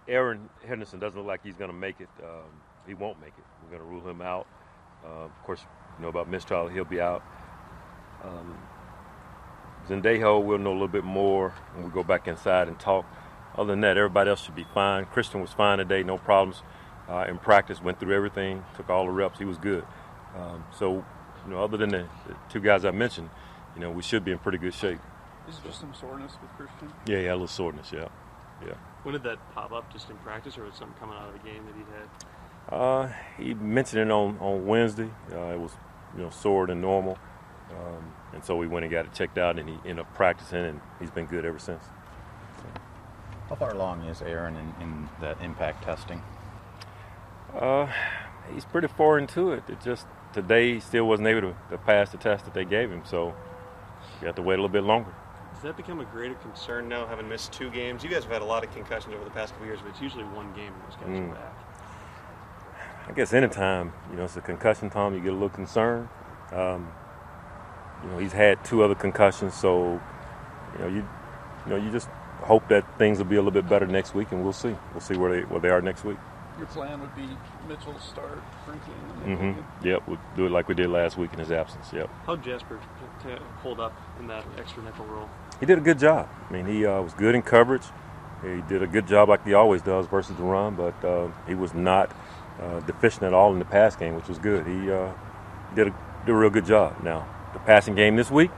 Aaron Henderson doesn't look like he's going to make it. He won't make it. We're going to rule him out. Of course, you know about Mistral. He'll be out. Zendejo, we'll know a little bit more when we go back inside and talk. Other than that, everybody else should be fine. Christian was fine today, no problems. In practice, went through everything, took all the reps. He was good. So, you know, other than the two guys I mentioned, you know, we should be in pretty good shape. Is it just some soreness with Christian? Yeah, a little soreness, yeah. When did that pop up? Just in practice, or was something coming out of the game that he'd had? He mentioned it on Wednesday. It was, you know, sore than normal. And so we went and got it checked out, and he ended up practicing, and he's been good ever since. How far along is Aaron in that impact testing? He's pretty far into it. It just today he still wasn't able to pass the test that they gave him, so you have to wait a little bit longer. Does that become a greater concern now, having missed 2 games? You guys have had a lot of concussions over the past couple of years, but it's usually one game when those guys are back. I guess anytime, you know, it's a concussion time, you get a little concerned. You know, he's had 2 other concussions, so you just hope that things will be a little bit better next week, and we'll see. We'll see where they are next week. Your plan would be Mitchell start, Franklin, and then Yep, we'll do it like we did last week in his absence. Yep. How'd Jasper hold up in that extra nickel role? He did a good job. I mean, he was good in coverage. He did a good job like he always does versus the run, but he was not deficient at all in the pass game, which was good. He did a real good job. Now, the passing game this week,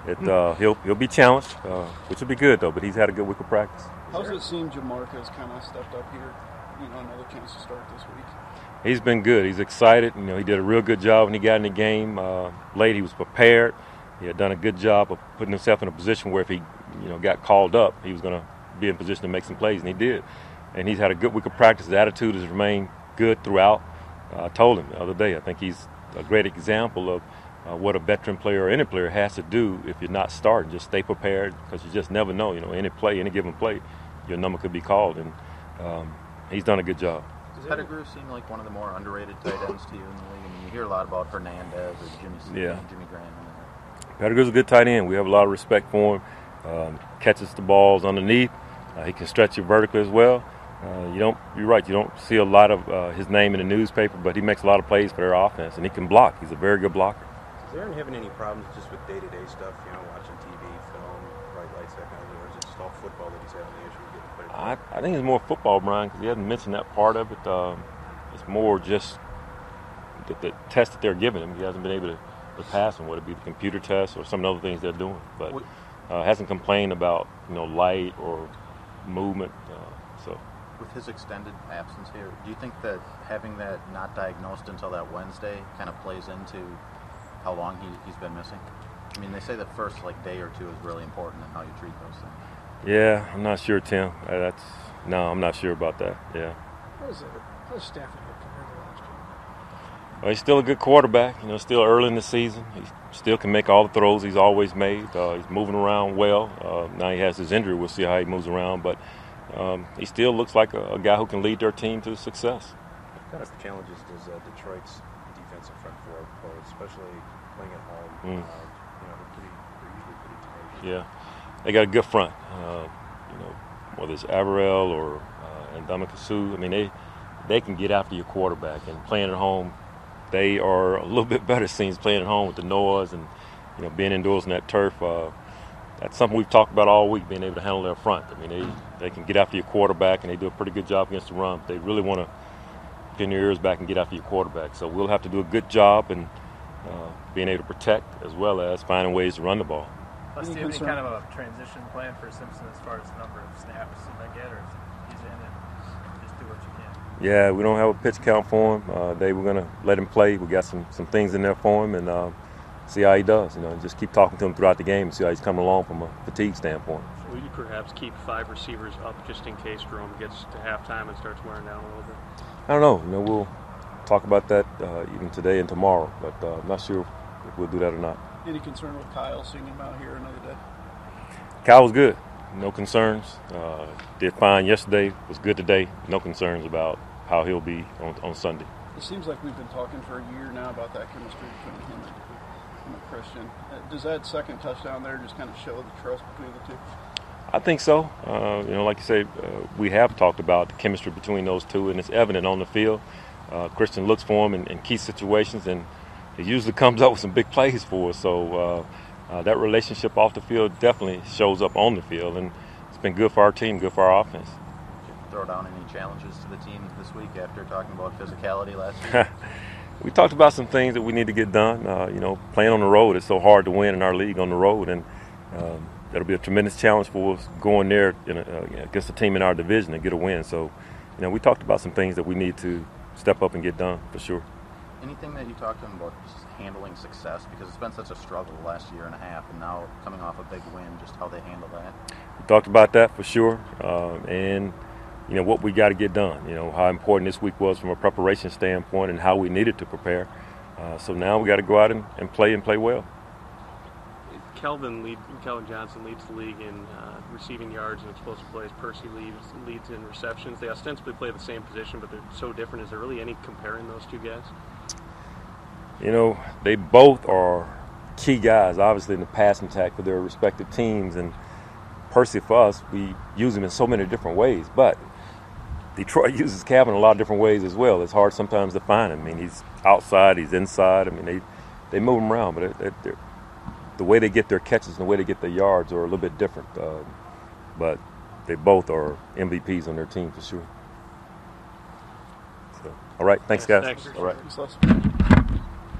he'll be challenged, which will be good though. But he's had a good week of practice. How's it seem Jamarca's kind of stepped up here? You know, another chance to start this week. He's been good. He's excited. You know, he did a real good job when he got in the game late. He was prepared. He had done a good job of putting himself in a position where if he, you know, got called up, he was going to be in position to make some plays, and he did. And he's had a good week of practice. His attitude has remained good throughout. I told him the other day, I think he's a great example of what a veteran player or any player has to do if you're not starting. Just stay prepared, because you just never know. You know, any given play, your number could be called, and he's done a good job. Does Pettigrew seem like one of the more underrated tight ends to you in the league? I mean, you hear a lot about Hernandez or Jimmy Graham. Pettigrew's a good tight end. We have a lot of respect for him. Catches the balls underneath. He can stretch you vertically as well. You're right. You don't see a lot of his name in the newspaper, but he makes a lot of plays for their offense, and he can block. He's a very good blocker. Is Aaron having any problems just with day-to-day stuff? You know, watching TV, film, bright lights, that kind of thing, or is it just all football that he's having the issue with getting played? I think it's more football, Brian, because he hasn't mentioned that part of it. It's more just the test that they're giving him. He hasn't been able to pass them, whether it be the computer test or some of the other things they're doing. But hasn't complained about, you know, light or movement. With his extended absence here, do you think that having that not diagnosed until that Wednesday kind of plays into how long he's been missing? I mean, they say the first day or 2 is really important in how you treat those things. Yeah, I'm not sure, Tim. I'm not sure about that. Yeah. How's Stafford look compared to last year? Well, he's still a good quarterback. You know, still early in the season. He still can make all the throws he's always made. He's moving around well. Now he has his injury. We'll see how he moves around, but he still looks like a guy who can lead their team to success. What kind of challenges does Detroit's defensive front four pose, especially playing at home? You know, they're usually pretty tenacious. Yeah, they got a good front. You know, whether it's Averell or Ndamukong Suh, I mean, they can get after your quarterback. And playing at home, they are a little bit better, seems, playing at home with the noise and, you know, being indoors on that turf. That's something we've talked about all week, being able to handle their front. I mean, they can get after your quarterback, and they do a pretty good job against the run. They really want to pin your ears back and get after your quarterback. So we'll have to do a good job in being able to protect as well as finding ways to run the ball. Do you have any kind of a transition plan for Simpson as far as the number of snaps he might get, or he's in and just do what you can? Yeah, we don't have a pitch count for him. We're going to let him play. We got some things in there for him, and see how he does. You know, just keep talking to him throughout the game and see how he's coming along from a fatigue standpoint. Will you perhaps keep 5 receivers up just in case Jerome gets to halftime and starts wearing down a little bit? I don't know. You know, we'll talk about that even today and tomorrow, but I'm not sure if we'll do that or not. Any concern with Kyle seeing him out here another day? Kyle was good. No concerns. Did fine yesterday. Was good today. No concerns about how he'll be on Sunday. It seems like we've been talking for a year now about that chemistry between him and Christian. Does that second touchdown there just kind of show the trust between the two? I think so. Like you say, we have talked about the chemistry between those two, and it's evident on the field. Christian looks for him in key situations, and he usually comes up with some big plays for us. So that relationship off the field definitely shows up on the field, and it's been good for our team, good for our offense. Did you throw down any challenges to the team this week after talking about physicality last week? We talked about some things that we need to get done. Playing on the road, it's so hard to win in our league on the road, and that'll be a tremendous challenge for us going there against a team in our division and get a win. So, we talked about some things that we need to step up and get done for sure. Anything that you talked to them about just handling success, because it's been such a struggle the last year and a half, and now coming off a big win, just how they handle that? We talked about that for sure, and what we got to get done. How important this week was from a preparation standpoint and how we needed to prepare. So now we got to go out and play well. Kelvin Johnson leads the league in receiving yards and explosive plays. Percy leads in receptions. They ostensibly play the same position, but they're so different. Is there really any comparing those two guys? They both are key guys, obviously, in the passing attack for their respective teams. And Percy, for us, we use him in so many different ways. But Detroit uses Calvin in a lot of different ways as well. It's hard sometimes to find him. I mean, he's outside, he's inside. I mean, they move him around, but the way they get their catches and the way they get their yards are a little bit different. But they both are MVPs on their team for sure. So, all right, thanks, guys. Thanks. All right. Thanks, Les.